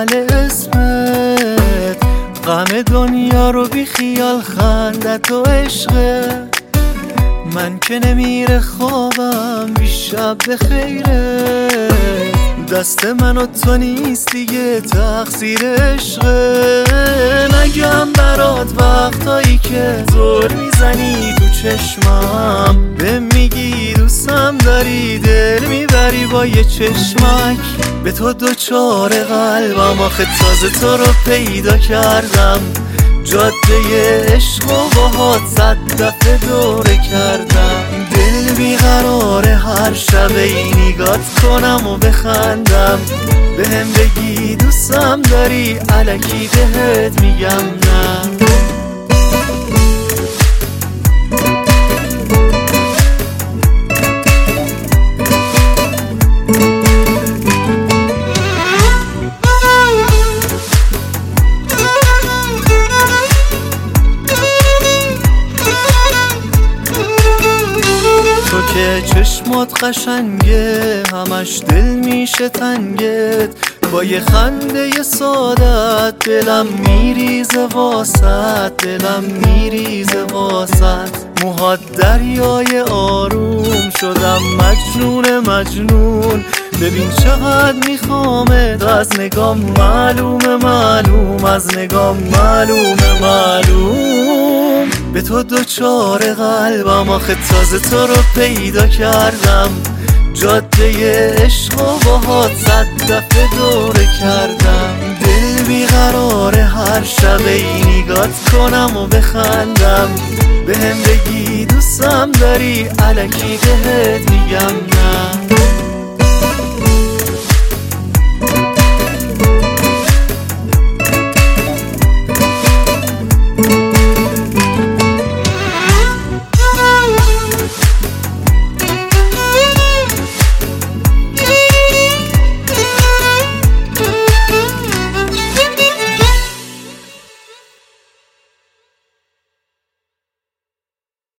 اول اسمت، غم دنیا رو بی خیال خندت و عشقه. من که نمیره خوابم بی شب به خیره، دست من و تو نیست دیگه تقصیر عشقه. نگم برات وقتایی که زور میزنی تو چشمم، به میگی دوستم داری دل میبری با یه چشمک. به تو دوچار قلبم آخه تازه تو رو پیدا کردم، جاده عشق و باهات 100 دفعه دوره کردم. دل بیقراره هر شب نگات کنم و بخندم، بهم بگی دوستم داری الکی بهت میگم نه. تو که چشمات قشنگه همش دل میشه تنگت، با یه خنده سادت دلم میریزه واسط، دلم میریزه واسط. موهات دریای آروم شدم مجنون مجنون، ببین چقدر میخوامت، از نگام معلومه معلوم، از نگام معلومه معلوم. به تو دوچار قلبم آخه تازه تو رو پیدا کردم، جاده عشق و باهات 100 دفعه دوره کردم. دل بیقراره هر شب نگات کنم و بخندم، بهم بگی دوستم داری الکی بهت میگم نه.